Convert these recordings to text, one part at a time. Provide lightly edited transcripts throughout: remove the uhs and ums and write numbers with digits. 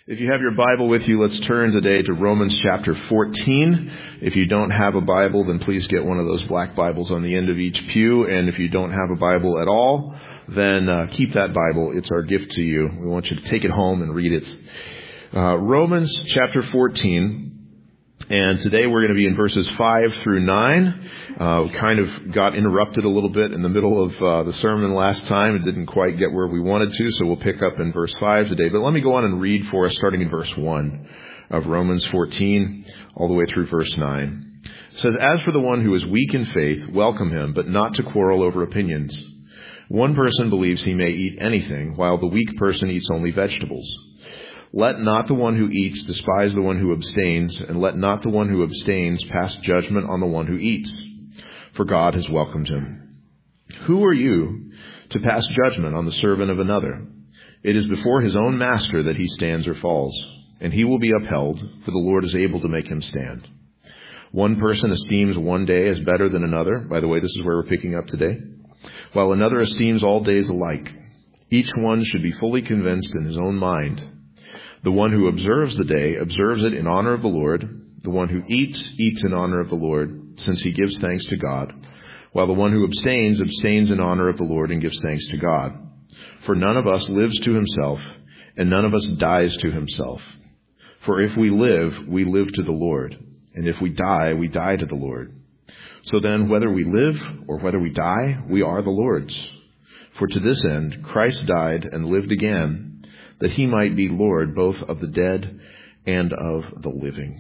If you have your Bible with you, let's turn today to Romans chapter 14. If you don't have a Bible, then please get one of those black Bibles on the end of each pew. And if you don't have a Bible at all, then keep that Bible. It's our gift to you. We want you to take it home and read it. Romans chapter 14. And today we're going to be in verses 5 through 9. Kind of got interrupted a little bit in the middle of the sermon last time. It didn't quite get where we wanted to, so we'll pick up in verse 5 today. But let me go on and read for us, starting in verse 1 of Romans 14, all the way through verse 9. It says, "As for the one who is weak in faith, welcome him, but not to quarrel over opinions. One person believes he may eat anything, while the weak person eats only vegetables. Let not the one who eats despise the one who abstains, and let not the one who abstains pass judgment on the one who eats, for God has welcomed him. Who are you to pass judgment on the servant of another? It is before his own master that he stands or falls, and he will be upheld, for the Lord is able to make him stand. One person esteems one day as better than another." By the way, this is where we're picking up today. "While another esteems all days alike. Each one should be fully convinced in his own mind. The one who observes the day observes it in honor of the Lord. The one who eats, eats in honor of the Lord, since he gives thanks to God. While the one who abstains, abstains in honor of the Lord and gives thanks to God. For none of us lives to himself, and none of us dies to himself. For if we live to the Lord. And if we die to the Lord. So then, whether we live or whether we die, we are the Lord's. For to this end, Christ died and lived again, that he might be Lord both of the dead and of the living."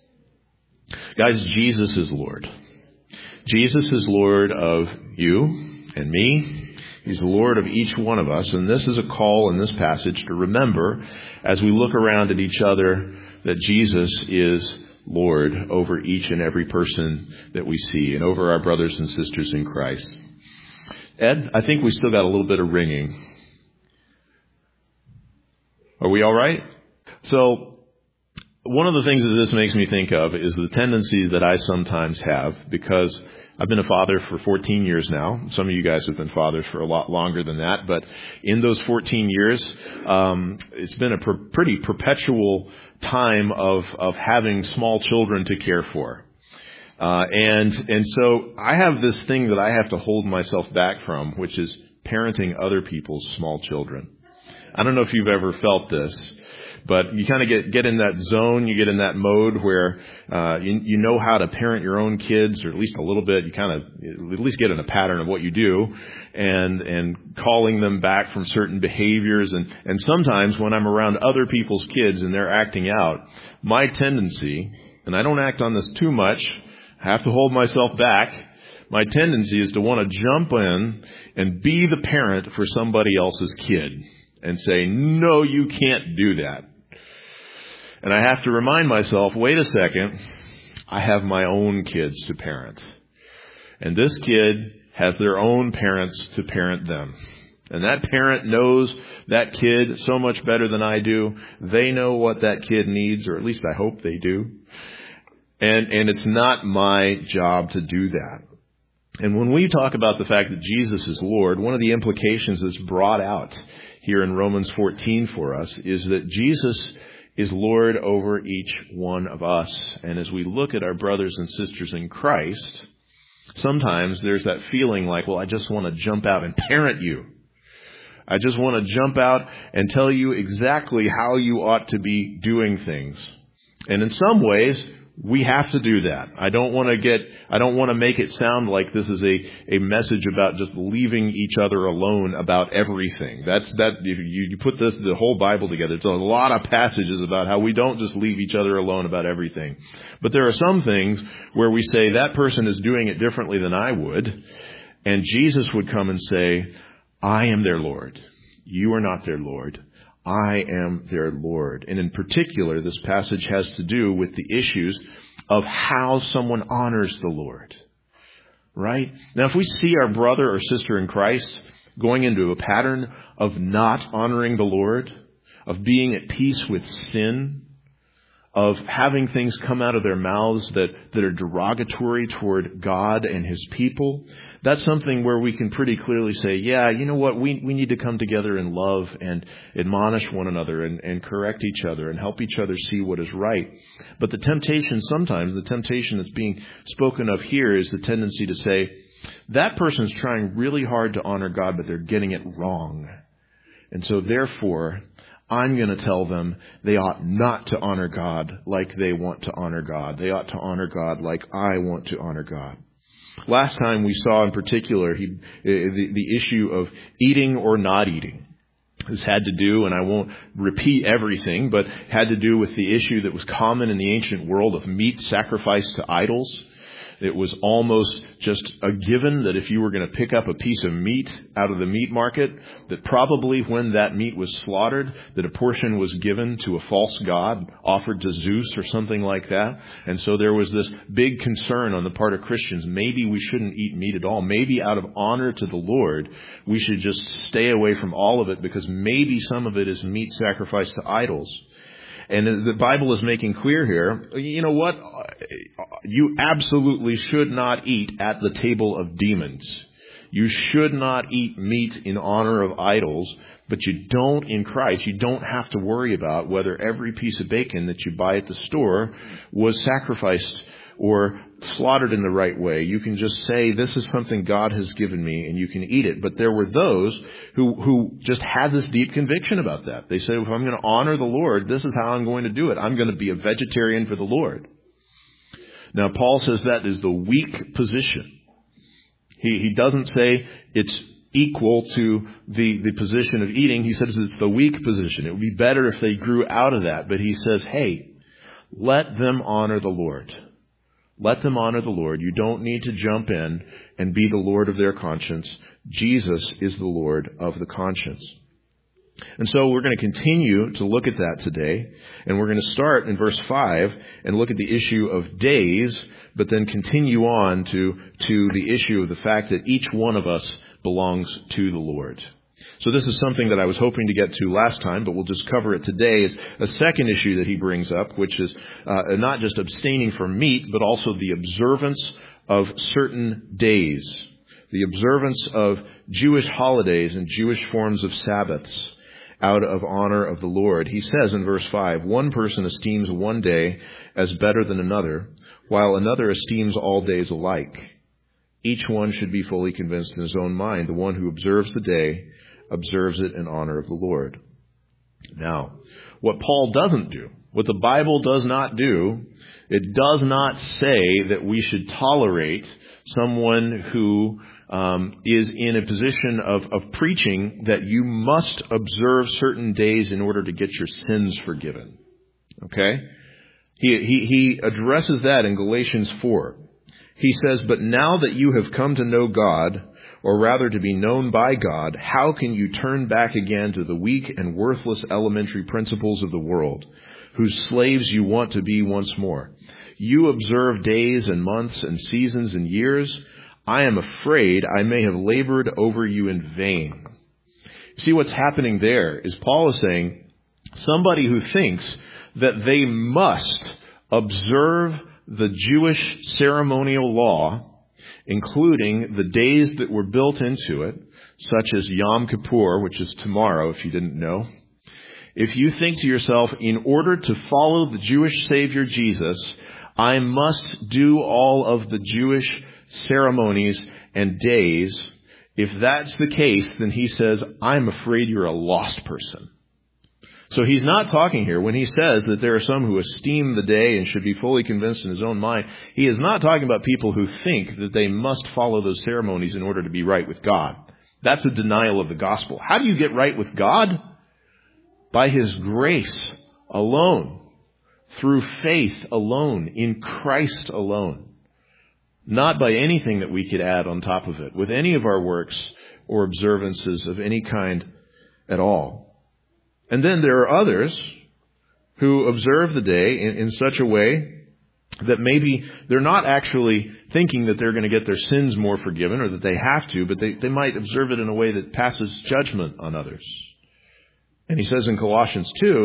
Guys, Jesus is Lord. Jesus is Lord of you and me. He's the Lord of each one of us. And this is a call in this passage to remember, as we look around at each other, that Jesus is Lord over each and every person that we see and over our brothers and sisters in Christ. Ed, I think we still got a little bit of ringing. Are we all right? So one of the things that this makes me think of is the tendency that I sometimes have, because I've been a father for 14 years now. Some of you guys have been fathers for a lot longer than that. But in those 14 years, it's been a pretty perpetual time of having small children to care for. And so I have this thing that I have to hold myself back from, which is parenting other people's small children. I don't know if you've ever felt this, but you kind of get in that zone, you get in that mode where you know how to parent your own kids, or at least a little bit. You kind of at least get in a pattern of what you do, and calling them back from certain behaviors. And sometimes when I'm around other people's kids and they're acting out, my tendency, and I don't act on this too much, I have to hold myself back. My tendency is to want to jump in and be the parent for somebody else's kid. And say, no, you can't do that. And I have to remind myself, wait a second, I have my own kids to parent. And this kid has their own parents to parent them. And that parent knows that kid so much better than I do. They know what that kid needs, or at least I hope they do. And it's not my job to do that. And when we talk about the fact that Jesus is Lord, one of the implications that's brought out here in Romans 14 for us is that Jesus is Lord over each one of us. And as we look at our brothers and sisters in Christ, sometimes there's that feeling like, well, I just want to jump out and parent you. I just want to jump out and tell you exactly how you ought to be doing things. And in some ways, we have to do that. I don't want to make it sound like this is a message about just leaving each other alone about everything. If you put the whole Bible together, there's a lot of passages about how we don't just leave each other alone about everything. But there are some things where we say that person is doing it differently than I would, and Jesus would come and say, I am their Lord. You are not their Lord. I am their Lord. And in particular, this passage has to do with the issues of how someone honors the Lord. Right? Now, if we see our brother or sister in Christ going into a pattern of not honoring the Lord, of being at peace with sin, of having things come out of their mouths that are derogatory toward God and His people, that's something where we can pretty clearly say, yeah, you know what, we need to come together in love and admonish one another and correct each other and help each other see what is right. But the temptation that's being spoken of here is the tendency to say, that person's trying really hard to honor God, but they're getting it wrong. And so therefore, I'm going to tell them they ought not to honor God like they want to honor God. They ought to honor God like I want to honor God. Last time we saw in particular the issue of eating or not eating. This had to do, and I won't repeat everything, but had to do with the issue that was common in the ancient world of meat sacrificed to idols. It was almost just a given that if you were going to pick up a piece of meat out of the meat market, that probably when that meat was slaughtered, that a portion was given to a false god, offered to Zeus or something like that. And so there was this big concern on the part of Christians. Maybe we shouldn't eat meat at all. Maybe out of honor to the Lord, we should just stay away from all of it because maybe some of it is meat sacrificed to idols. And the Bible is making clear here, you know what? You absolutely should not eat at the table of demons. You should not eat meat in honor of idols, but you don't in Christ. You don't have to worry about whether every piece of bacon that you buy at the store was sacrificed or slaughtered in the right way. You can just say, this is something God has given me, and you can eat it. But there were those who just had this deep conviction about that. They said, if I'm going to honor the Lord, this is how I'm going to do it. I'm going to be a vegetarian for the Lord. Now, Paul says that is the weak position. He doesn't say it's equal to the position of eating. He says it's the weak position. It would be better if they grew out of that. But he says, hey, let them honor the Lord. Let them honor the Lord. You don't need to jump in and be the Lord of their conscience. Jesus is the Lord of the conscience. And so we're going to continue to look at that today. And we're going to start in verse 5 and look at the issue of days, but then continue on to the issue of the fact that each one of us belongs to the Lord. So this is something that I was hoping to get to last time, but we'll just cover it today. Is a second issue that he brings up, which is not just abstaining from meat, but also the observance of certain days, the observance of Jewish holidays and Jewish forms of Sabbaths out of honor of the Lord. He says in verse 5, one person esteems one day as better than another, while another esteems all days alike. Each one should be fully convinced in his own mind. The one who observes the day observes it in honor of the Lord. Now, what Paul doesn't do, what the Bible does not do, it does not say that we should tolerate someone who is in a position of preaching that you must observe certain days in order to get your sins forgiven. Okay? He addresses that in Galatians 4. He says, but now that you have come to know God, or rather to be known by God, how can you turn back again to the weak and worthless elementary principles of the world, whose slaves you want to be once more? You observe days and months and seasons and years. I am afraid I may have labored over you in vain. See what's happening there is Paul is saying somebody who thinks that they must observe the Jewish ceremonial law, including the days that were built into it, such as Yom Kippur, which is tomorrow, if you didn't know. If you think to yourself, in order to follow the Jewish Savior Jesus, I must do all of the Jewish ceremonies and days, if that's the case, then he says, I'm afraid you're a lost person. So he's not talking here when he says that there are some who esteem the day and should be fully convinced in his own mind. He is not talking about people who think that they must follow those ceremonies in order to be right with God. That's a denial of the gospel. How do you get right with God? By His grace alone, through faith alone, in Christ alone. Not by anything that we could add on top of it, with any of our works or observances of any kind at all. And then there are others who observe the day in such a way that maybe they're not actually thinking that they're going to get their sins more forgiven or that they have to, but they might observe it in a way that passes judgment on others. And he says in Colossians 2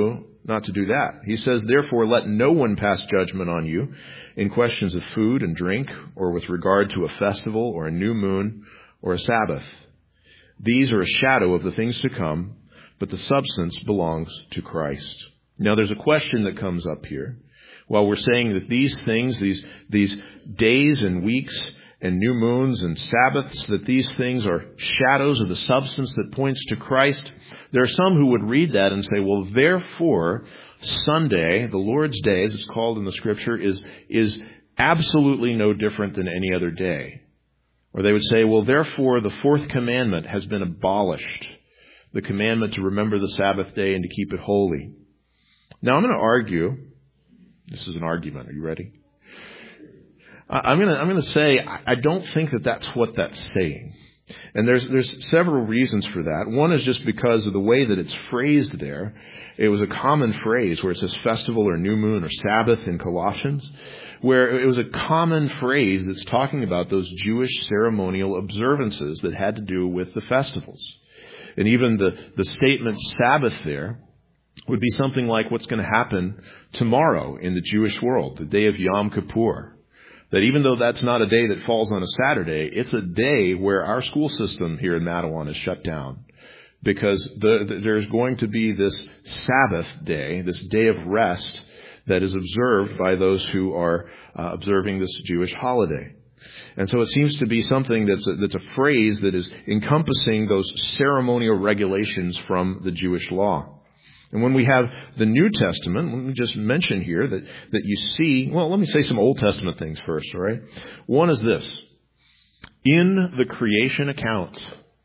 not to do that. He says, therefore, let no one pass judgment on you in questions of food and drink, or with regard to a festival, or a new moon, or a Sabbath. These are a shadow of the things to come, but the substance belongs to Christ. Now, there's a question that comes up here. While we're saying that these things, these days and weeks and new moons and Sabbaths, that these things are shadows of the substance that points to Christ, there are some who would read that and say, well, therefore, Sunday, the Lord's Day, as it's called in the Scripture, is absolutely no different than any other day. Or they would say, well, therefore, the fourth commandment has been abolished, the commandment to remember the Sabbath day and to keep it holy. Now, I'm going to argue. This is an argument. Are you ready? I'm going to say I don't think that that's what that's saying. And there's several reasons for that. One is just because of the way that it's phrased there. It was a common phrase where it says festival or new moon or Sabbath in Colossians, where it was a common phrase that's talking about those Jewish ceremonial observances that had to do with the festivals. And even the statement Sabbath there would be something like what's going to happen tomorrow in the Jewish world, the day of Yom Kippur. That even though that's not a day that falls on a Saturday, it's a day where our school system here in Mattawan is shut down. Because there's going to be this Sabbath day, this day of rest, that is observed by those who are observing this Jewish holiday. And so it seems to be something that's a phrase that is encompassing those ceremonial regulations from the Jewish law. And when we have the New Testament, let me just mention here that you see, well, let me say some Old Testament things first, all right? One is this. In the creation account,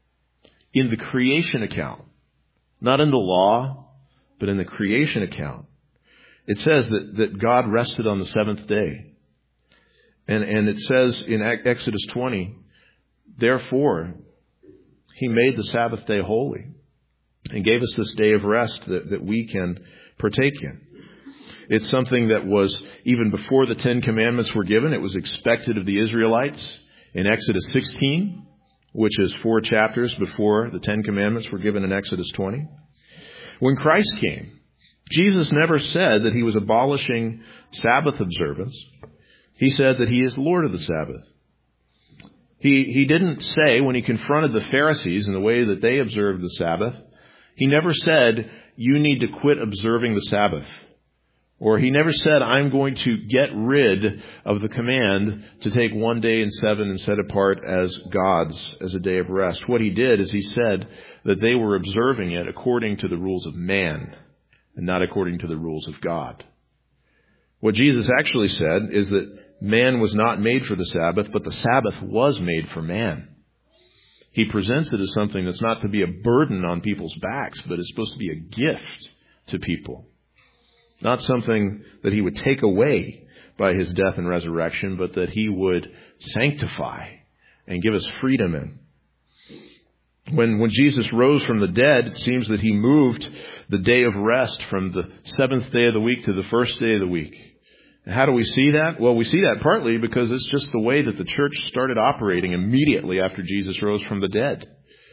not in the law, but in the creation account, it says that God rested on the seventh day. And it says in Exodus 20, therefore, He made the Sabbath day holy and gave us this day of rest that we can partake in. It's something that was, even before the Ten Commandments were given, it was expected of the Israelites in Exodus 16, which is 4 chapters before the Ten Commandments were given in Exodus 20. When Christ came, Jesus never said that He was abolishing Sabbath observance. He said that He is Lord of the Sabbath. He didn't say, when He confronted the Pharisees in the way that they observed the Sabbath, He never said, you need to quit observing the Sabbath. Or He never said, I'm going to get rid of the command to take 1 day in 7 and set apart as God's, as a day of rest. What He did is He said that they were observing it according to the rules of man and not according to the rules of God. What Jesus actually said is that man was not made for the Sabbath, but the Sabbath was made for man. He presents it as something that's not to be a burden on people's backs, but it's supposed to be a gift to people. Not something that He would take away by His death and resurrection, but that He would sanctify and give us freedom in. When Jesus rose from the dead, it seems that He moved the day of rest from the seventh day of the week to the first day of the week. And how do we see that? Well, we see that partly because it's just the way that the church started operating immediately after Jesus rose from the dead.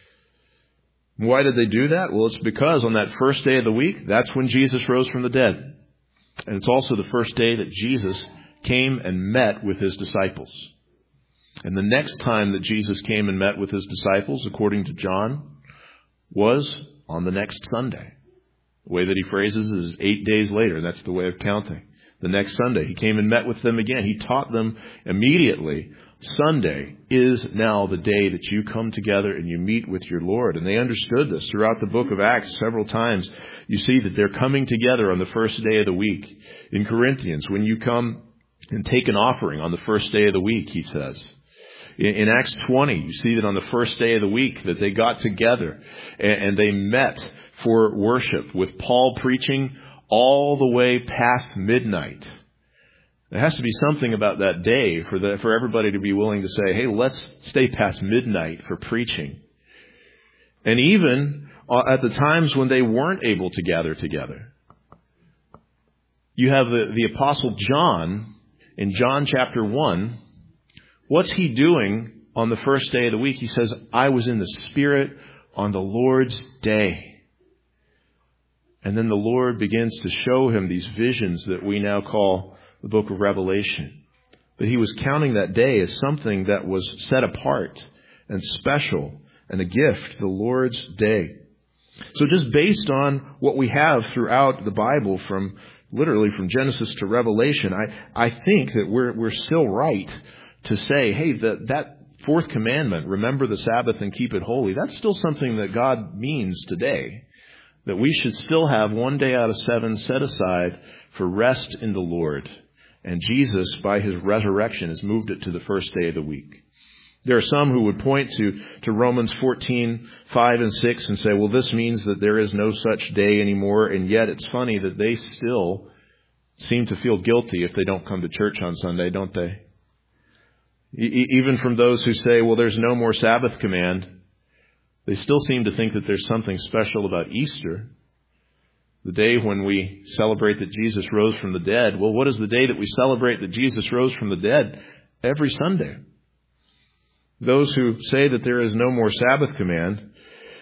Why did they do that? Well, it's because on that first day of the week, that's when Jesus rose from the dead. And it's also the first day that Jesus came and met with His disciples. And the next time that Jesus came and met with His disciples, according to John, was on the next Sunday. The way that he phrases it is 8 days later. That's the way of counting. The next Sunday, He came and met with them again. He taught them immediately, Sunday is now the day that you come together and you meet with your Lord. And they understood this. Throughout the book of Acts, several times, you see that they're coming together on the first day of the week. In Corinthians, when you come and take an offering on the first day of the week, he says. In Acts 20, you see that on the first day of the week that they got together and they met for worship, with Paul preaching all the way past midnight. There has to be something about that day for everybody to be willing to say, hey, let's stay past midnight for preaching. And even at the times when they weren't able to gather together. You have the Apostle John in John chapter 1. What's he doing on the first day of the week? He says, I was in the Spirit on the Lord's day. And then the Lord begins to show him these visions that we now call the book of Revelation. But he was counting that day as something that was set apart and special and a gift, the Lord's day. So just based on what we have throughout the Bible, literally from Genesis to Revelation, I think that we're still right to say, hey, that fourth commandment, remember the Sabbath and keep it holy, that's still something that God means today. That we should still have one day out of 7 set aside for rest in the Lord. And Jesus, by his resurrection, has moved it to the first day of the week. There are some who would point to Romans 14:5 and 6 and say, well, this means that there is no such day anymore. And yet it's funny that they still seem to feel guilty if they don't come to church on Sunday, don't they? Even from those who say, well, there's no more Sabbath command, they still seem to think that there's something special about Easter, the day when we celebrate that Jesus rose from the dead. Well, what is the day that we celebrate that Jesus rose from the dead? Every Sunday. Those who say that there is no more Sabbath command,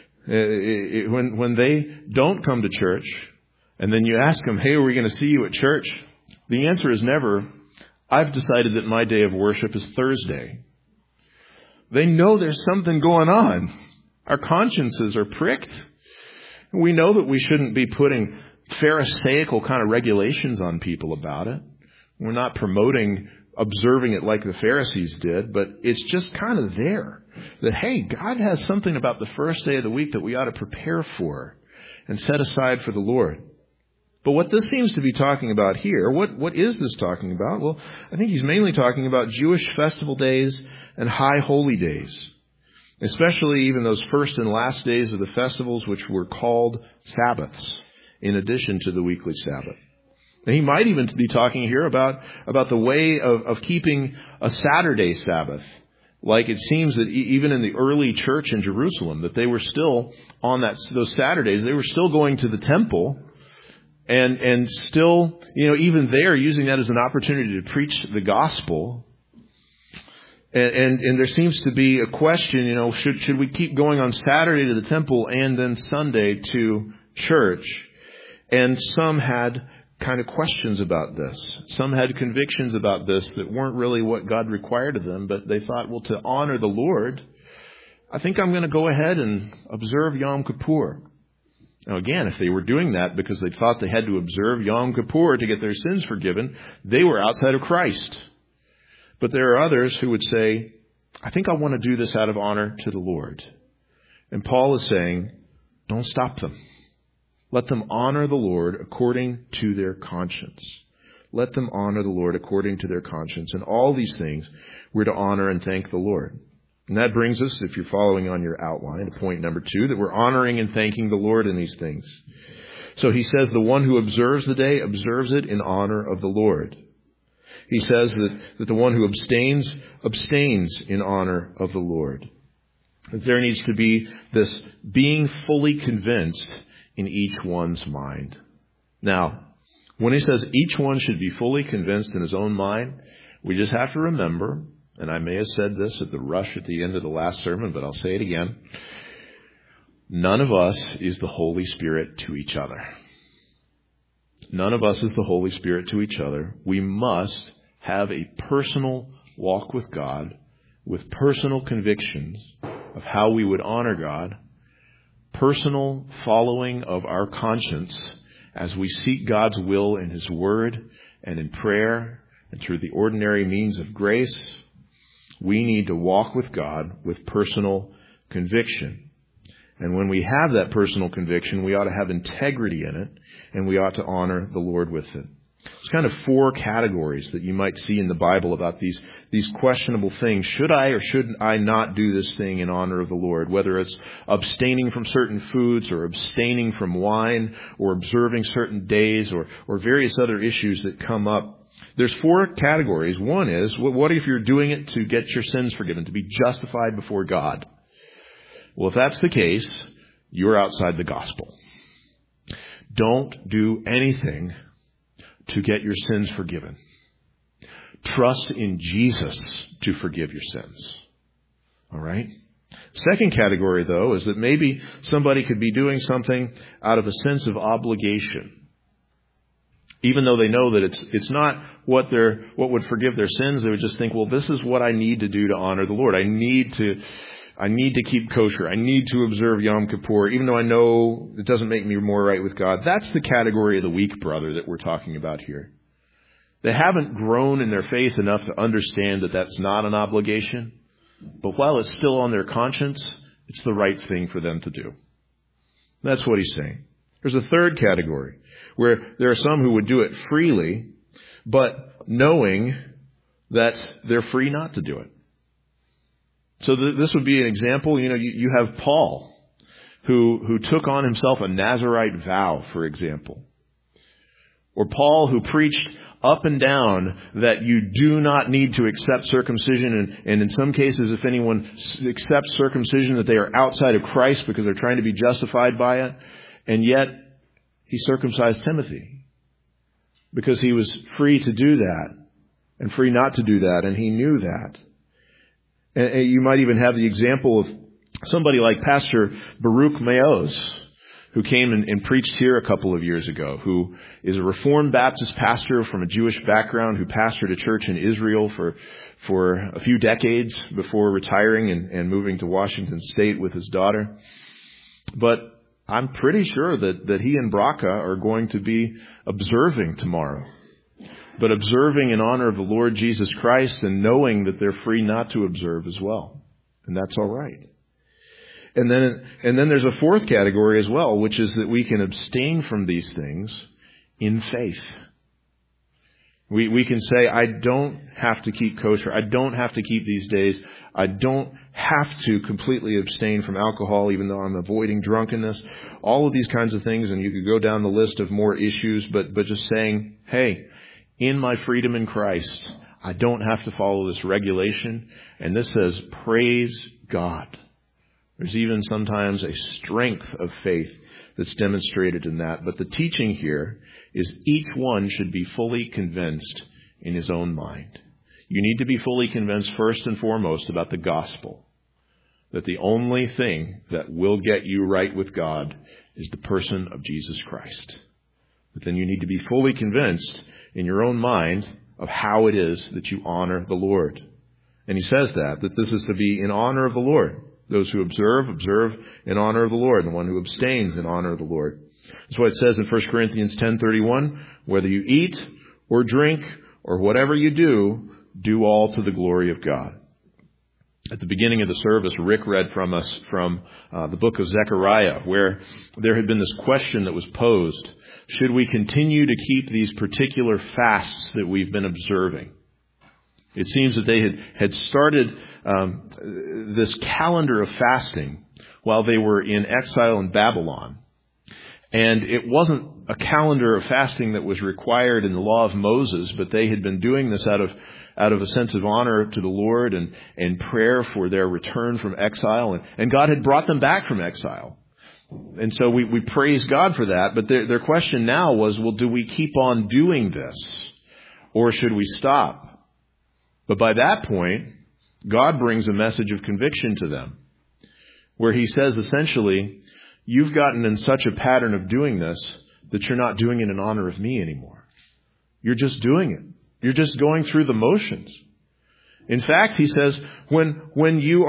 when they don't come to church, and then you ask them, hey, are we going to see you at church? The answer is never, I've decided that my day of worship is Thursday. They know there's something going on. Our consciences are pricked. We know that we shouldn't be putting Pharisaical kind of regulations on people about it. We're not promoting observing it like the Pharisees did, but it's just kind of there. That, hey, God has something about the first day of the week that we ought to prepare for and set aside for the Lord. But what this seems to be talking about here, what is this talking about? Well, I think he's mainly talking about Jewish festival days and high holy days. Especially even those first and last days of the festivals, which were called Sabbaths, in addition to the weekly Sabbath. And he might even be talking here about the way of keeping a Saturday Sabbath. Like it seems that even in the early church in Jerusalem, that they were still on those Saturdays, they were still going to the temple and still, even there using that as an opportunity to preach the gospel. And there seems to be a question, should we keep going on Saturday to the temple and then Sunday to church? And some had kind of questions about this. Some had convictions about this that weren't really what God required of them, but they thought, well, to honor the Lord, I think I'm going to go ahead and observe Yom Kippur. Now again, if they were doing that because they thought they had to observe Yom Kippur to get their sins forgiven, they were outside of Christ. But there are others who would say, I think I want to do this out of honor to the Lord. And Paul is saying, don't stop them. Let them honor the Lord according to their conscience. Let them honor the Lord according to their conscience. And all these things we're to honor and thank the Lord. And that brings us, if you're following on your outline, to point number 2, that we're honoring and thanking the Lord in these things. So he says the one who observes the day observes it in honor of the Lord. He says that the one who abstains in honor of the Lord. That there needs to be this being fully convinced in each one's mind. Now, when he says each one should be fully convinced in his own mind, we just have to remember, and I may have said this at the rush at the end of the last sermon, but I'll say it again. None of us is the Holy Spirit to each other. None of us is the Holy Spirit to each other. We must have a personal walk with God, with personal convictions of how we would honor God, personal following of our conscience as we seek God's will in His Word and in prayer and through the ordinary means of grace. We need to walk with God with personal conviction. And when we have that personal conviction, we ought to have integrity in it, and we ought to honor the Lord with it. There's kind of 4 categories that you might see in the Bible about these questionable things. Should I or should I not do this thing in honor of the Lord? Whether it's abstaining from certain foods or abstaining from wine or observing certain days or various other issues that come up. There's 4 categories. One is, what if you're doing it to get your sins forgiven, to be justified before God? Well, if that's the case, you're outside the gospel. Don't do anything to get your sins forgiven. Trust in Jesus to forgive your sins. All right? Second category, though, is that maybe somebody could be doing something out of a sense of obligation. Even though they know that it's not what would forgive their sins, they would just think, well, this is what I need to do to honor the Lord. I need to keep kosher. I need to observe Yom Kippur, even though I know it doesn't make me more right with God. That's the category of the weak brother that we're talking about here. They haven't grown in their faith enough to understand that that's not an obligation. But while it's still on their conscience, it's the right thing for them to do. That's what he's saying. There's a third category where there are some who would do it freely, but knowing that they're free not to do it. So this would be an example. You have Paul, who took on himself a Nazirite vow, for example. Or Paul, who preached up and down that you do not need to accept circumcision. And in some cases, if anyone accepts circumcision, that they are outside of Christ because they're trying to be justified by it. And yet, he circumcised Timothy because he was free to do that and free not to do that. And he knew that. And you might even have the example of somebody like Pastor Baruch Maoz, who came and preached here a couple of years ago, who is a Reformed Baptist pastor from a Jewish background, who pastored a church in Israel for a few decades before retiring and moving to Washington State with his daughter. But I'm pretty sure that he and Bracha are going to be observing tomorrow. But observing in honor of the Lord Jesus Christ and knowing that they're free not to observe as well. And that's all right. And then there's a fourth category as well, which is that we can abstain from these things in faith. We can say, I don't have to keep kosher. I don't have to keep these days. I don't have to completely abstain from alcohol, even though I'm avoiding drunkenness. All of these kinds of things, and you could go down the list of more issues, but just saying, hey, in my freedom in Christ, I don't have to follow this regulation. And this says, praise God. There's even sometimes a strength of faith that's demonstrated in that. But the teaching here is each one should be fully convinced in his own mind. You need to be fully convinced first and foremost about the gospel. That the only thing that will get you right with God is the person of Jesus Christ. But then you need to be fully convinced in your own mind of how it is that you honor the Lord. And he says that this is to be in honor of the Lord. Those who observe in honor of the Lord. And the one who abstains in honor of the Lord. That's what it says in 1 Corinthians 10:31. Whether you eat or drink or whatever you do all to the glory of God. At the beginning of the service, Rick read from us from the book of Zechariah, where there had been this question that was posed. Should we continue to keep these particular fasts that we've been observing? It seems that they had started this calendar of fasting while they were in exile in Babylon. And it wasn't a calendar of fasting that was required in the law of Moses, but they had been doing this out of a sense of honor to the Lord and prayer for their return from exile. And God had brought them back from exile. And so we praise God for that. But their question now was, well, do we keep on doing this? Or should we stop? But by that point, God brings a message of conviction to them, where he says essentially, you've gotten in such a pattern of doing this that you're not doing it in honor of me anymore. You're just doing it. You're just going through the motions. In fact, he says, when you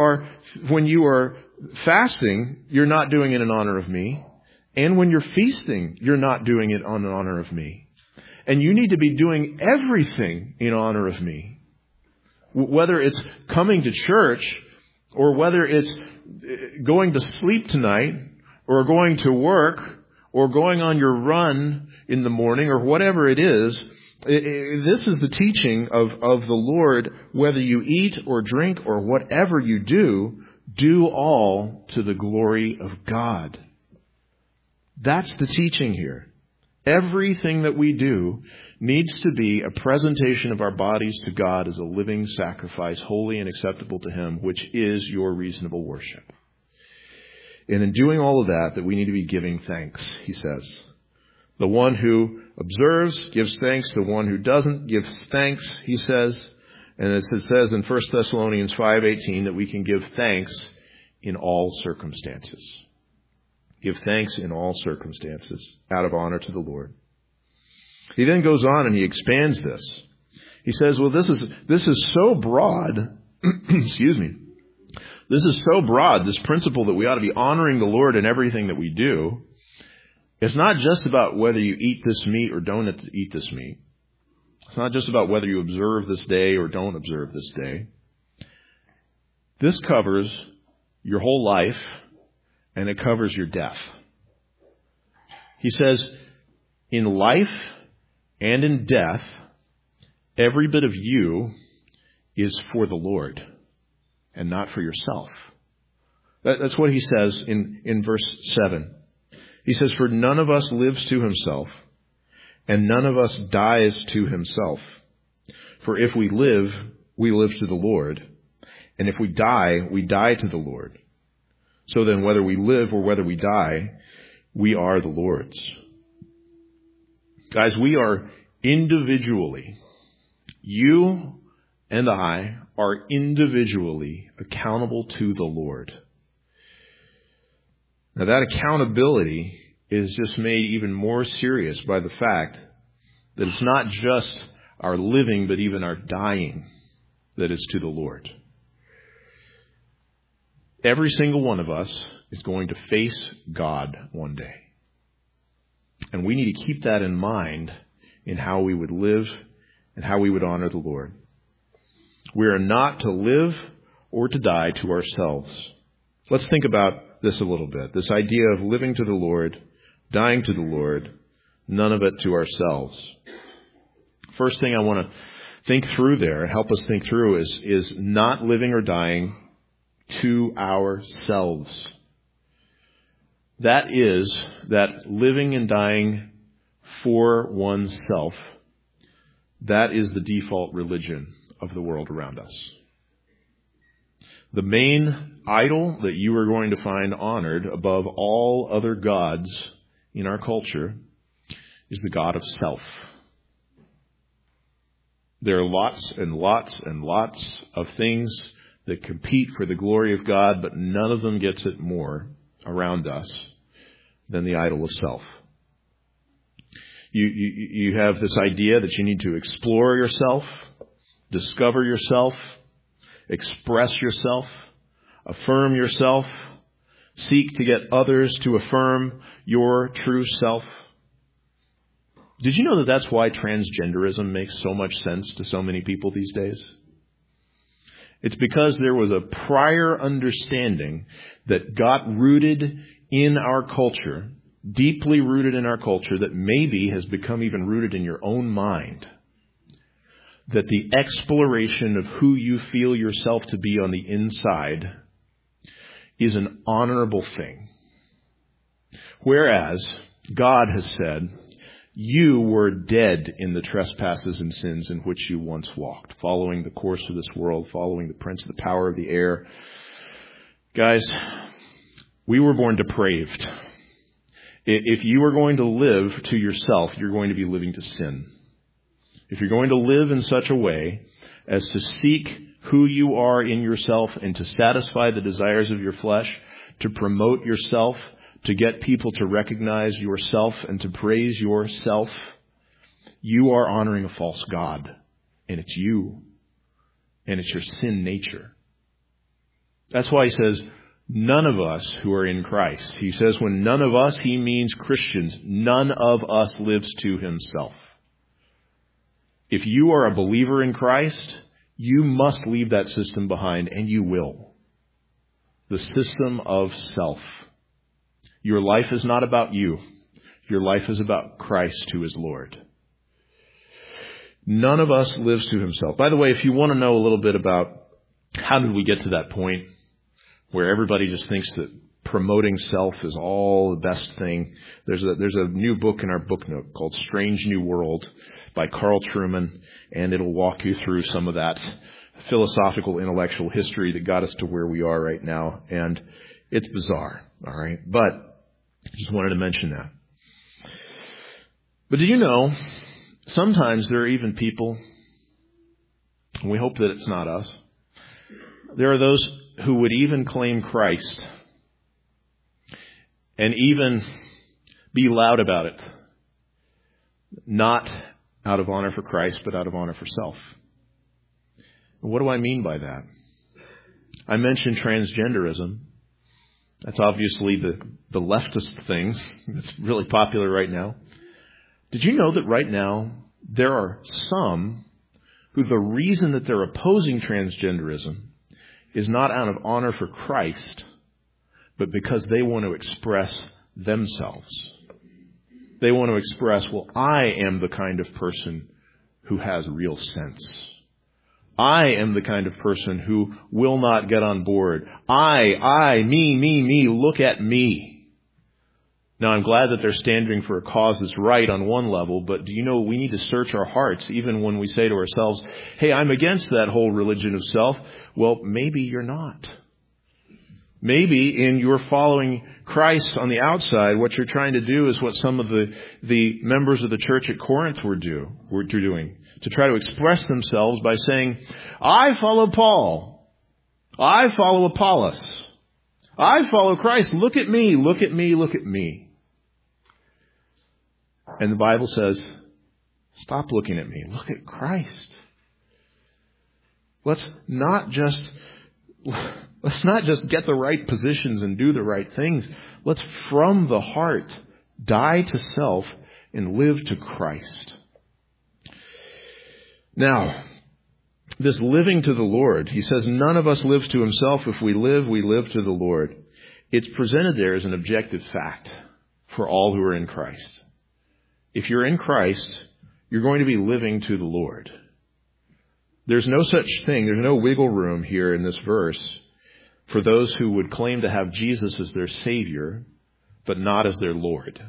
are fasting, you're not doing it in honor of me. And when you're feasting, you're not doing it in honor of me. And you need to be doing everything in honor of me. Whether it's coming to church or whether it's going to sleep tonight or going to work or going on your run in the morning or whatever it is, this is the teaching of the Lord. Whether you eat or drink or whatever you do all to the glory of God. That's the teaching here. Everything that we do needs to be a presentation of our bodies to God as a living sacrifice, holy and acceptable to Him, which is your reasonable worship. And in doing all of that we need to be giving thanks, he says. The one who observes gives thanks. The one who doesn't gives thanks, he says. And it says in 1 Thessalonians 5:18 that we can give thanks in all circumstances. Give thanks in all circumstances, out of honor to the Lord. He then goes on and he expands this. He says, well, this is so broad, excuse me, this is so broad, this principle that we ought to be honoring the Lord in everything that we do. It's not just about whether you eat this meat or don't eat this meat. It's not just about whether you observe this day or don't observe this day. This covers your whole life, and it covers your death. He says, in life and in death, every bit of you is for the Lord and not for yourself. That's what he says in verse 7. He says, for none of us lives to himself, and none of us dies to himself. For if we live to the Lord, and if we die to the Lord. So then whether we live or whether we die, we are the Lord's. Guys, we are individually, you and I are individually accountable to the Lord. Now that accountability is just made even more serious by the fact that it's not just our living, but even our dying that is to the Lord. Every single one of us is going to face God one day. And we need to keep that in mind in how we would live and how we would honor the Lord. We are not to live or to die to ourselves. Let's think about this a little bit. This idea of living to the Lord, dying to the Lord, none of it to ourselves. First thing I want to think through there, help us think through, is not living or dying to ourselves. That is, that living and dying for oneself, that is the default religion of the world around us. The main idol that you are going to find honored above all other gods in our culture is the God of self. There are lots and lots and lots of things that compete for the glory of God, but none of them gets it more around us than the idol of self. You have this idea that you need to explore yourself, discover yourself, express yourself, affirm yourself, seek to get others to affirm your true self. Did you know that that's why transgenderism makes so much sense to so many people these days? It's because there was a prior understanding that got rooted in our culture, deeply rooted in our culture, that maybe has become even rooted in your own mind. That the exploration of who you feel yourself to be on the inside is an honorable thing. Whereas God has said, you were dead in the trespasses and sins in which you once walked, following the course of this world, following the prince of the power of the air. Guys, we were born depraved. If you are going to live to yourself, you're going to be living to sin. If you're going to live in such a way as to seek who you are in yourself and to satisfy the desires of your flesh, to promote yourself, to get people to recognize yourself and to praise yourself, you are honoring a false god. And it's you. And it's your sin nature. That's why he says, none of us who are in Christ. He says when none of us, he means Christians. None of us lives to himself. If you are a believer in Christ, you must leave that system behind, and you will. The system of self. Your life is not about you. Your life is about Christ, who is Lord. None of us lives to himself. By the way, if you want to know a little bit about how did we get to that point where everybody just thinks that promoting self is all the best thing, there's a new book in our book note called Strange New World by Carl Trueman, and it'll walk you through some of that philosophical, intellectual history that got us to where we are right now. And it's bizarre, all right? But I just wanted to mention that. But do you know, sometimes there are even people, and we hope that it's not us, there are those who would even claim Christ and even be loud about it, not out of honor for Christ, but out of honor for self. What do I mean by that? I mentioned transgenderism. That's obviously the leftist thing that's really popular right now. Did you know that right now there are some who the reason that they're opposing transgenderism is not out of honor for Christ, but because they want to express themselves. They want to express, well, I am the kind of person who has real sense. I am the kind of person who will not get on board. Me, look at me. Now, I'm glad that they're standing for a cause that's right on one level, but do you know we need to search our hearts even when we say to ourselves, hey, I'm against that whole religion of self. Well, maybe you're not. Maybe in your following Christ on the outside, what you're trying to do is what some of the members of the church at Corinth were doing, to try to express themselves by saying, I follow Paul. I follow Apollos. I follow Christ. Look at me, look at me, look at me. And the Bible says, stop looking at me. Look at Christ. Let's not just get the right positions and do the right things. Let's, from the heart, die to self and live to Christ. Now, this living to the Lord, he says, none of us lives to himself. If we live to the Lord. It's presented there as an objective fact for all who are in Christ. If you're in Christ, you're going to be living to the Lord. There's no such thing, there's no wiggle room here in this verse for those who would claim to have Jesus as their Savior, but not as their Lord.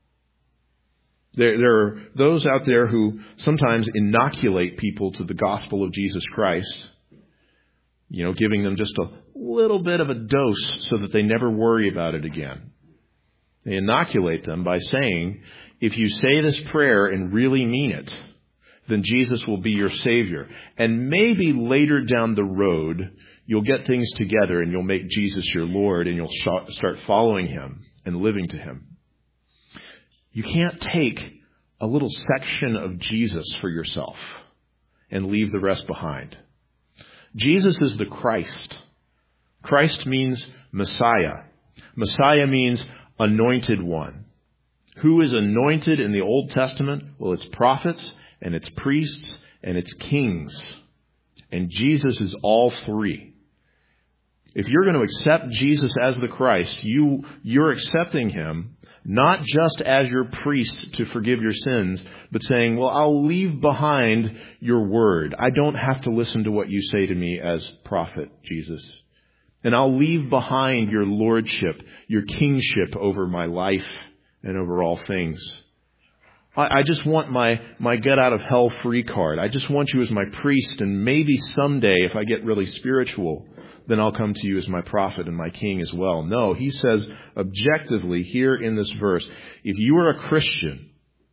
There are those out there who sometimes inoculate people to the gospel of Jesus Christ, giving them just a little bit of a dose so that they never worry about it again. They inoculate them by saying, if you say this prayer and really mean it, then Jesus will be your Savior. And maybe later down the road, you'll get things together and you'll make Jesus your Lord and you'll start following him and living to him. You can't take a little section of Jesus for yourself and leave the rest behind. Jesus is the Christ. Christ means Messiah. Messiah means anointed one. Who is anointed in the Old Testament? Well, it's prophets and it's priests and it's kings. And Jesus is all three. If you're going to accept Jesus as the Christ, you're accepting him not just as your priest to forgive your sins, but saying, well, I'll leave behind your word. I don't have to listen to what you say to me as prophet, Jesus. And I'll leave behind your lordship, your kingship over my life and over all things. I just want my get out of hell free card. I just want you as my priest, and maybe someday if I get really spiritual, then Will come to you as my prophet and my king as well. No, he says objectively here in this verse, if you are a Christian,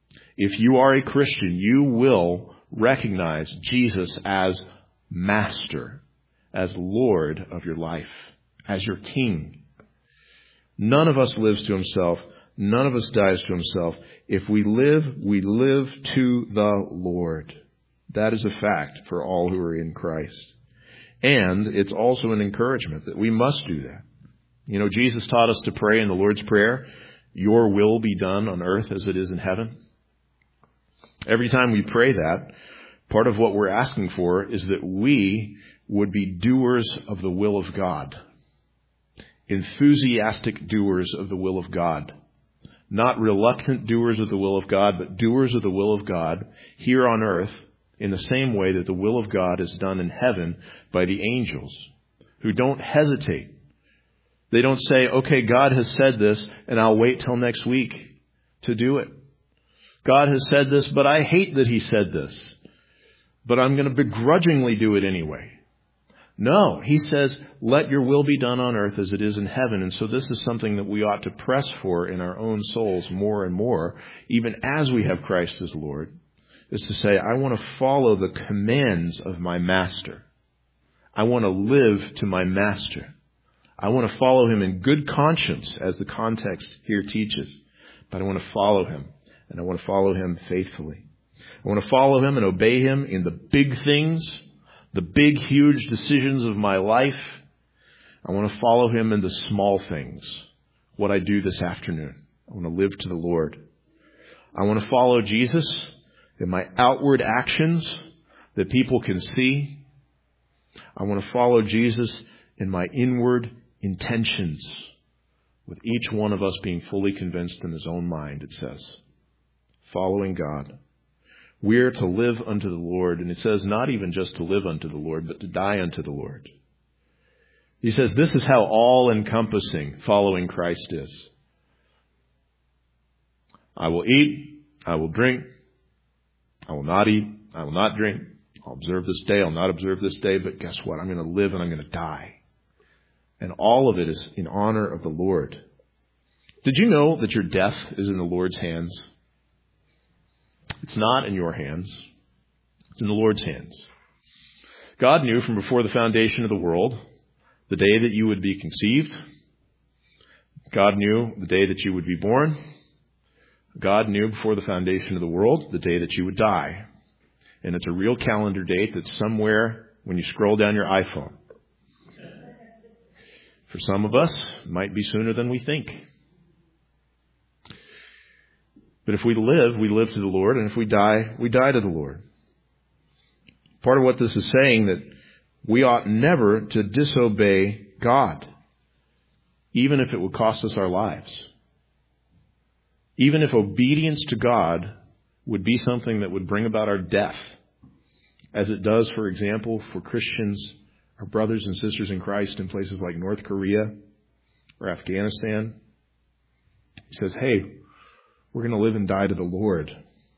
you will recognize Jesus as master, as Lord of your life, as your king. None of us lives to himself. None of us dies to himself. If we live to the Lord. That is a fact for all who are in Christ. And it's also an encouragement that we must do that. Jesus taught us to pray in the Lord's Prayer, your will be done on earth as it is in heaven. Every time we pray that, part of what we're asking for is that we would be doers of the will of God. Enthusiastic doers of the will of God. Not reluctant doers of the will of God, but doers of the will of God here on earth in the same way that the will of God is done in heaven by the angels who don't hesitate. They don't say, okay, God has said this and I'll wait till next week to do it. God has said this, but I hate that he said this. But I'm going to begrudgingly do it anyway. No, he says, let your will be done on earth as it is in heaven. And so this is something that we ought to press for in our own souls more and more, even as we have Christ as Lord, is to say, I want to follow the commands of my master. I want to live to my master. I want to follow him in good conscience, as the context here teaches. But I want to follow him, and I want to follow him faithfully. I want to follow him and obey him in the big things, the big, huge decisions of my life. I want to follow him in the small things, what I do this afternoon. I want to live to the Lord. I want to follow Jesus in my outward actions that people can see. I want to follow Jesus in my inward intentions, with each one of us being fully convinced in his own mind, it says. Following God. We're to live unto the Lord, and it says not even just to live unto the Lord, but to die unto the Lord. He says this is how all-encompassing following Christ is. I will eat, I will drink, I will not eat, I will not drink. I'll observe this day, I'll not observe this day, but guess what? I'm going to live and I'm going to die. And all of it is in honor of the Lord. Did you know that your death is in the Lord's hands? It's not in your hands. It's in the Lord's hands. God knew from before the foundation of the world the day that you would be conceived. God knew the day that you would be born. God knew before the foundation of the world the day that you would die. And it's a real calendar date that's somewhere when you scroll down your iPhone. For some of us, it might be sooner than we think. But if we live to the Lord. And if we die to the Lord. Part of what this is saying that we ought never to disobey God, even if it would cost us our lives. Even if obedience to God would be something that would bring about our death, as it does, for example, for Christians, our brothers and sisters in Christ in places like North Korea or Afghanistan. He says, hey, we're going to live and die to the Lord.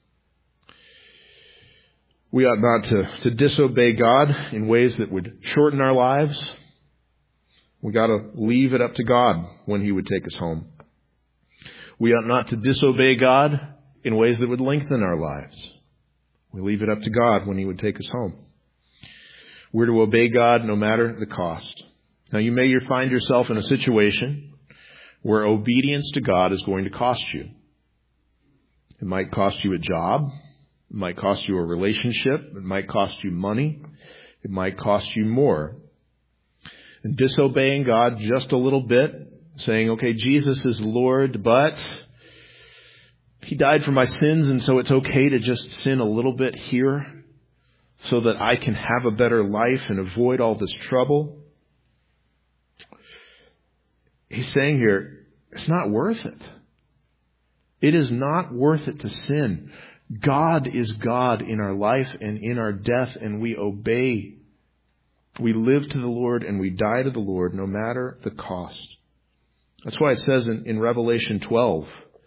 We ought not to disobey God in ways that would shorten our lives. We got to leave it up to God when he would take us home. We ought not to disobey God in ways that would lengthen our lives. We leave it up to God when he would take us home. We're to obey God no matter the cost. Now, you may find yourself in a situation where obedience to God is going to cost you. It might cost you a job. It might cost you a relationship. It might cost you money. It might cost you more. And disobeying God just a little bit, saying, okay, Jesus is Lord, but he died for my sins, and so it's okay to just sin a little bit here so that I can have a better life and avoid all this trouble. He's saying here, it's not worth it. It is not worth it to sin. God is God in our life and in our death, and we obey. We live to the Lord and we die to the Lord no matter the cost. That's why it says in Revelation 12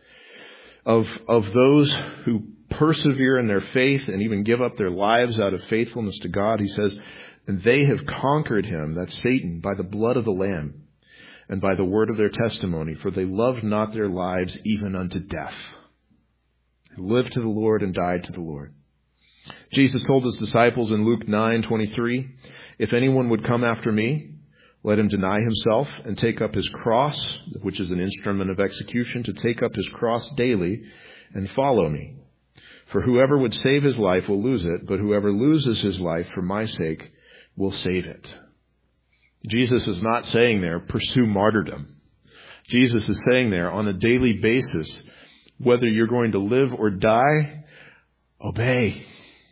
of those who persevere in their faith and even give up their lives out of faithfulness to God, he says, and they have conquered him, that's Satan, by the blood of the Lamb and by the word of their testimony, for they loved not their lives even unto death. They lived to the Lord and died to the Lord. Jesus told his disciples in Luke 9:23, if anyone would come after me, let him deny himself and take up his cross, which is an instrument of execution, to take up his cross daily and follow me. For whoever would save his life will lose it, but whoever loses his life for my sake will save it. Jesus is not saying there, pursue martyrdom. Jesus is saying there, on a daily basis, whether you're going to live or die, obey.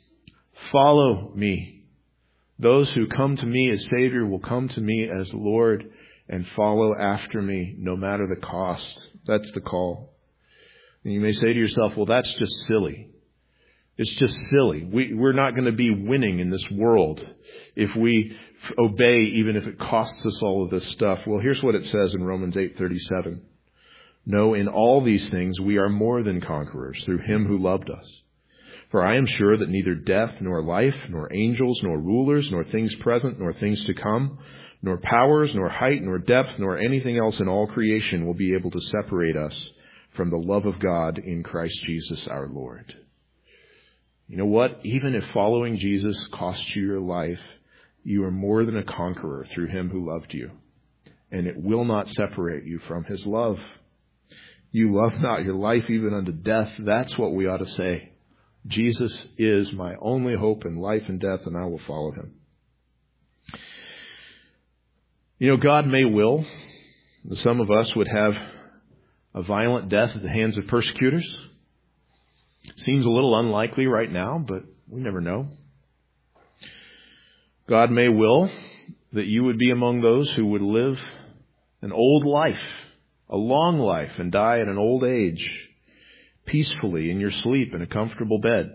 Follow me. Those who come to me as Savior will come to me as Lord and follow after me, no matter the cost. That's the call. And you may say to yourself, well, that's just silly. It's just silly. We're not going to be winning in this world if we obey, even if it costs us all of this stuff. Well, here's what it says in Romans 8:37. No, in all these things we are more than conquerors through him who loved us. For I am sure that neither death, nor life, nor angels, nor rulers, nor things present, nor things to come, nor powers, nor height, nor depth, nor anything else in all creation will be able to separate us from the love of God in Christ Jesus our Lord. You know what? Even if following Jesus costs you your life, you are more than a conqueror through him who loved you. and it will not separate you from his love. You love not your life even unto death. That's what we ought to say. Jesus is my only hope in life and death, and I will follow him. You know, God may will that some of us would have a violent death at the hands of persecutors. Seems a little unlikely right now, but we never know. God may will that you would be among those who would live an old life, a long life, and die at an old age, peacefully in your sleep in a comfortable bed.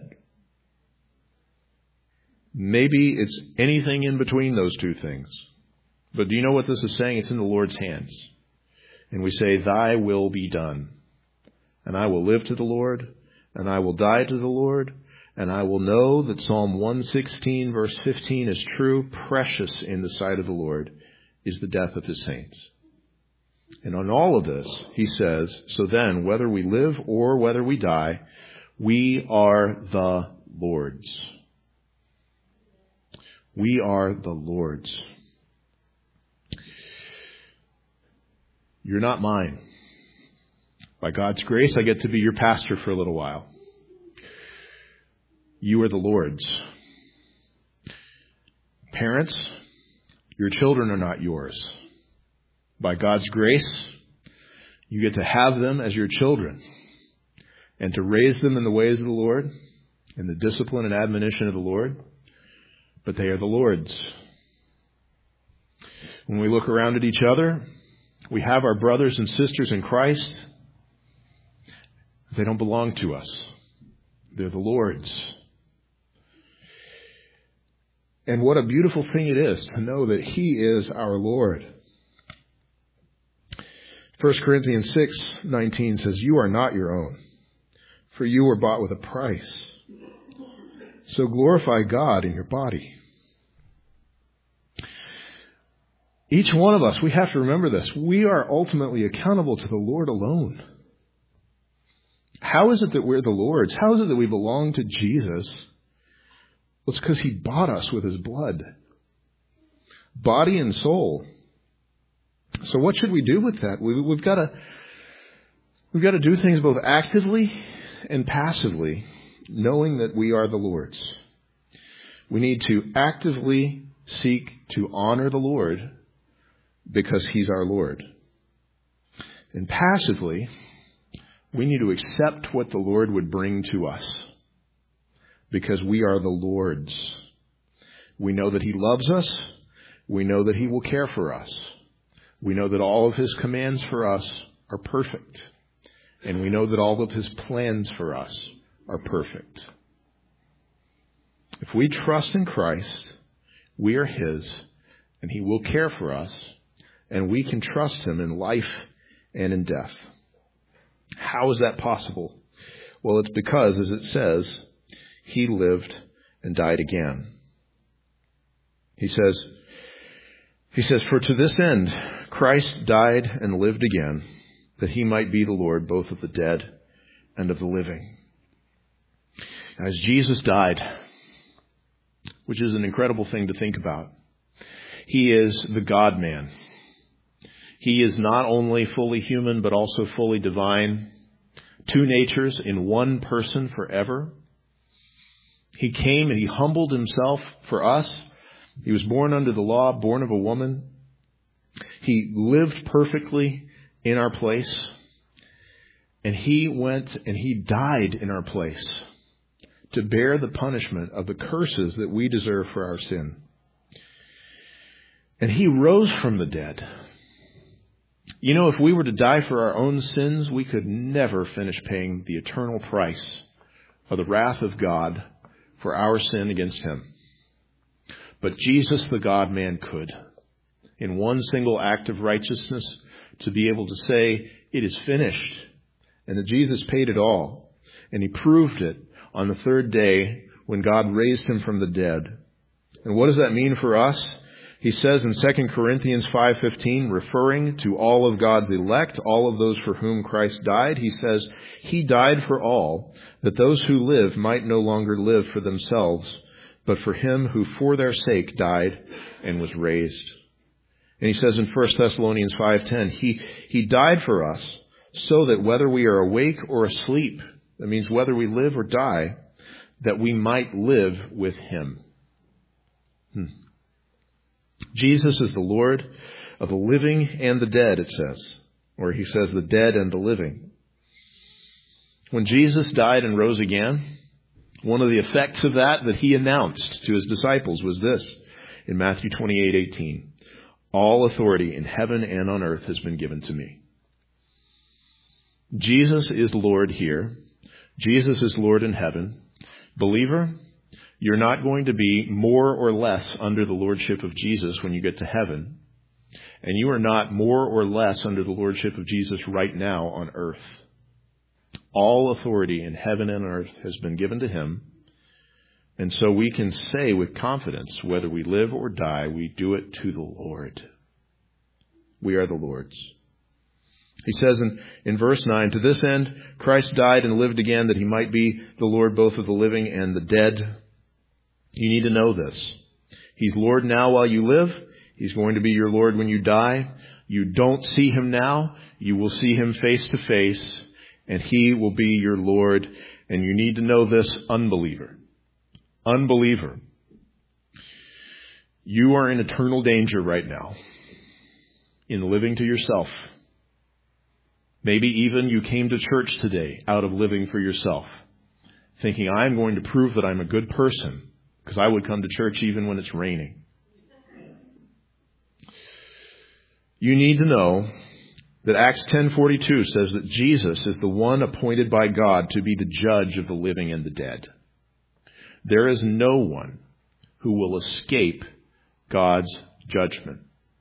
Maybe it's anything in between those two things. But do you know what this is saying? It's in the Lord's hands. And we say, thy will be done. And I will live to the Lord, and I will die to the Lord, and I will know that Psalm 116 verse 15 is true. Precious in the sight of the Lord is the death of his saints. And on all of this, he says, so then, whether we live or whether we die, we are the Lord's. We are the Lord's. You're not mine. By God's grace, I get to be your pastor for a little while. You are the Lord's. Parents, your children are not yours. By God's grace, you get to have them as your children and to raise them in the ways of the Lord, in the discipline and admonition of the Lord. But they are the Lord's. When we look around at each other, we have our brothers and sisters in Christ. They don't belong to us. They're the Lord's. And what a beautiful thing it is to know that he is our Lord. 1 Corinthians 6:19 says, you are not your own, for you were bought with a price. So glorify God in your body. Each one of us, we have to remember this. We are ultimately accountable to the Lord alone. How is it that we're the Lord's? How is it that we belong to Jesus? Well, it's because he bought us with his blood. Body and soul. So what should we do with that? We've got to do things both actively and passively, knowing that we are the Lord's. We need to actively seek to honor the Lord because he's our Lord. And passively, we need to accept what the Lord would bring to us because we are the Lord's. We know that he loves us. We know that he will care for us. We know that all of his commands for us are perfect. And we know that all of his plans for us are perfect. If we trust in Christ, we are his, and he will care for us, and we can trust him in life and in death. How is that possible? Well, it's because, as it says, he lived and died again. He says, for to this end, Christ died and lived again, that he might be the Lord both of the dead and of the living. As Jesus died, which is an incredible thing to think about, he is the God-man. He is not only fully human, but also fully divine. Two natures in one person forever. He came and he humbled himself for us. He was born under the law, born of a woman. He lived perfectly in our place. And he went and he died in our place to bear the punishment of the curses that we deserve for our sin. And he rose from the dead. You know, if we were to die for our own sins, we could never finish paying the eternal price of the wrath of God for our sin against him. But Jesus, the God-man, could, in one single act of righteousness, to be able to say, it is finished, and that Jesus paid it all. And he proved it on the third day when God raised him from the dead. And what does that mean for us? He says in 2 Corinthians 5:15, referring to all of God's elect, all of those for whom Christ died, he says, he died for all, that those who live might no longer live for themselves, but for him who for their sake died and was raised. And he says in 1 Thessalonians 5:10, he died for us so that whether we are awake or asleep, that means whether we live or die, that we might live with him. Jesus is the Lord of the living and the dead, it says. Or he says the dead and the living. When Jesus died and rose again, one of the effects of that he announced to his disciples was this in Matthew 28:18. All authority in heaven and on earth has been given to me. Jesus is Lord here. Jesus is Lord in heaven. Believer, you're not going to be more or less under the lordship of Jesus when you get to heaven. And you are not more or less under the lordship of Jesus right now on earth. All authority in heaven and earth has been given to him. And so we can say with confidence, whether we live or die, we do it to the Lord. We are the Lord's. He says in verse 9, to this end, Christ died and lived again that he might be the Lord both of the living and the dead. You need to know this. He's Lord now while you live. He's going to be your Lord when you die. You don't see him now. You will see him face to face, and he will be your Lord. And you need to know this, unbeliever. Unbeliever. You are in eternal danger right now in living to yourself. Maybe even you came to church today out of living for yourself, thinking, I'm going to prove that I'm a good person because I would come to church even when it's raining. You need to know that Acts 10:42 says that Jesus is the one appointed by God to be the judge of the living and the dead. There is no one who will escape God's judgment.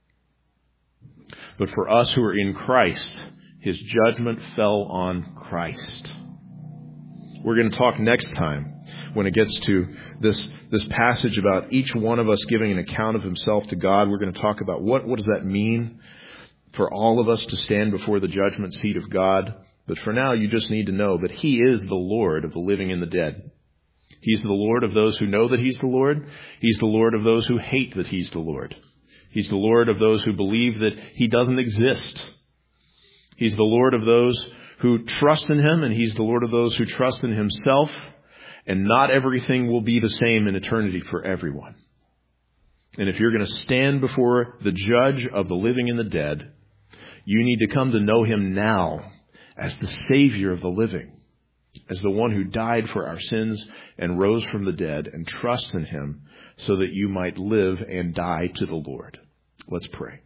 But for us who are in Christ, his judgment fell on Christ. We're going to talk next time when it gets to this passage about each one of us giving an account of himself to God. We're going to talk about what does that mean for all of us to stand before the judgment seat of God. But for now, you just need to know that he is the Lord of the living and the dead. He's the Lord of those who know that he's the Lord. He's the Lord of those who hate that he's the Lord. He's the Lord of those who believe that he doesn't exist. He's the Lord of those who trust in him, and he's the Lord of those who trust in himself. And not everything will be the same in eternity for everyone. And if you're going to stand before the judge of the living and the dead, you need to come to know him now as the Savior of the living, as the one who died for our sins and rose from the dead, and trust in him so that you might live and die to the Lord. Let's pray.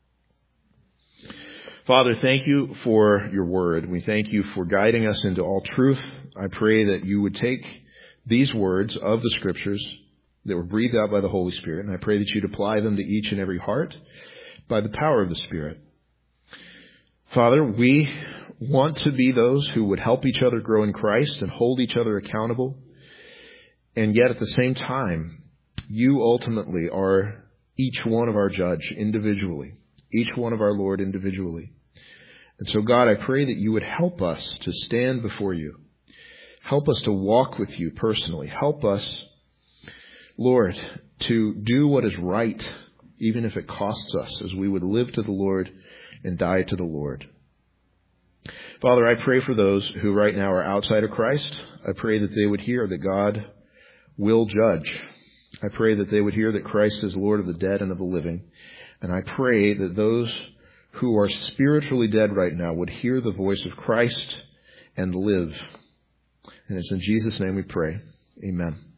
Father, thank you for your word. We thank you for guiding us into all truth. I pray that you would take these words of the Scriptures that were breathed out by the Holy Spirit, and I pray that you'd apply them to each and every heart by the power of the Spirit. Father, we want to be those who would help each other grow in Christ and hold each other accountable. And yet at the same time, you ultimately are each one of our judge individually, each one of our Lord individually. And so, God, I pray that you would help us to stand before you. Help us to walk with you personally. Help us, Lord, to do what is right, even if it costs us, as we would live to the Lord and die to the Lord. Father, I pray for those who right now are outside of Christ. I pray that they would hear that God will judge. I pray that they would hear that Christ is Lord of the dead and of the living. And I pray that those who are spiritually dead right now would hear the voice of Christ and live. And it's in Jesus' name we pray. Amen.